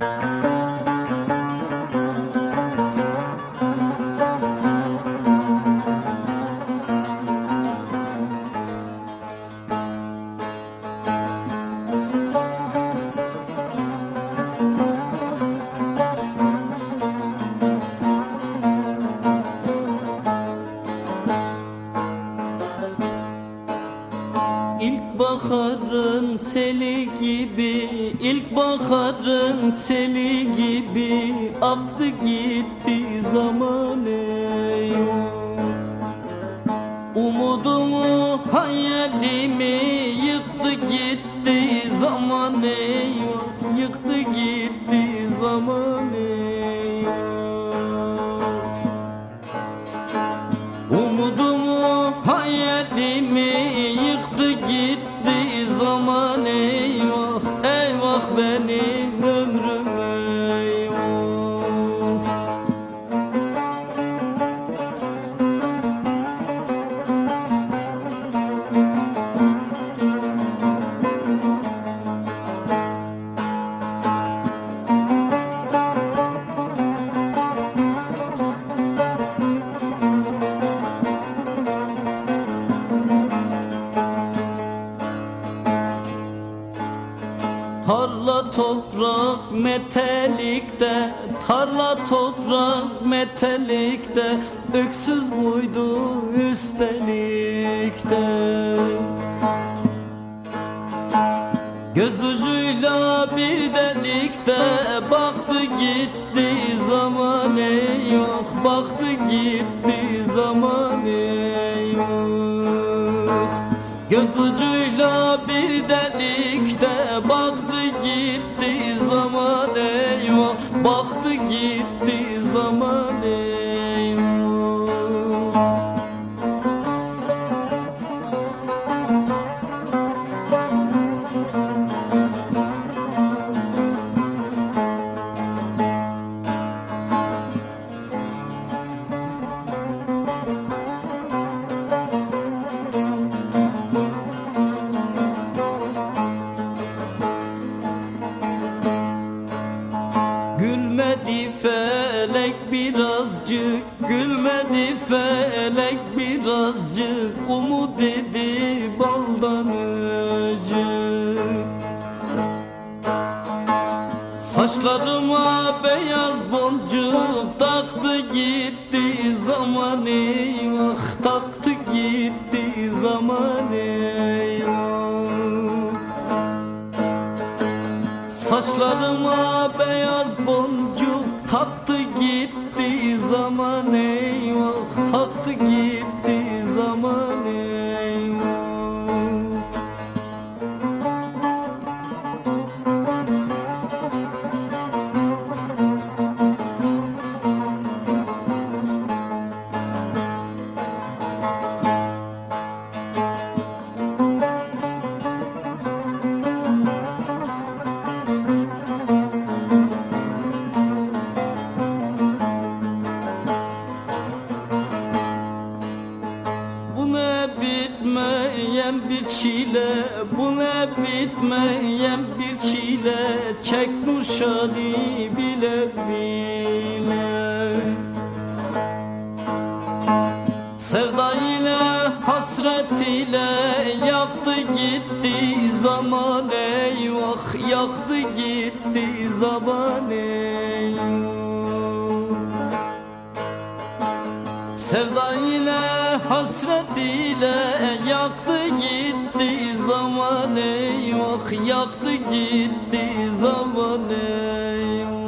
İlkbaharın seli gibi, ilkbaharın seli gibi aktı gitti zaman ey. Umudumu, hayalimi yıktı gitti zaman ey. Yıktı gitti zaman ey. Umudumu, hayalimi yıktı gitti zaman eyvah. Eyvah benim ömrüm eyvah. Tarla toprak metelikte, tarla toprak metelikte, öksüz buydu üstelik de. Göz ucuyla bir delikte baktı gitti zaman eyvah. Baktı gitti zaman eyvah. Göz ucuyla bir delikte baktı gitti zaman eyvah. Baktı gitti zaman eyvah. Gülmedi felek birazcık, gülmedi felek birazcık, umut dedi baldan ıcık. Saçlarıma beyaz boncuk taktı gitti zaman eyvah. Taktı gitti zaman eyvah. Saçlarıma beyaz boncuk taktı gitti zaman eyvah. Taktı gitti zaman eyvah. Bu ne bitmeyen bir çile, bu ne bitmeyen bir çile, çekmiş hali bile bile. Sevda ile hasret ile yaktı gitti zaman eyvah. Yaktı gitti zaman eyvah. Sevda ile hasret ile yaktı gitti zaman eyvah. Yaktı gitti zaman eyvah.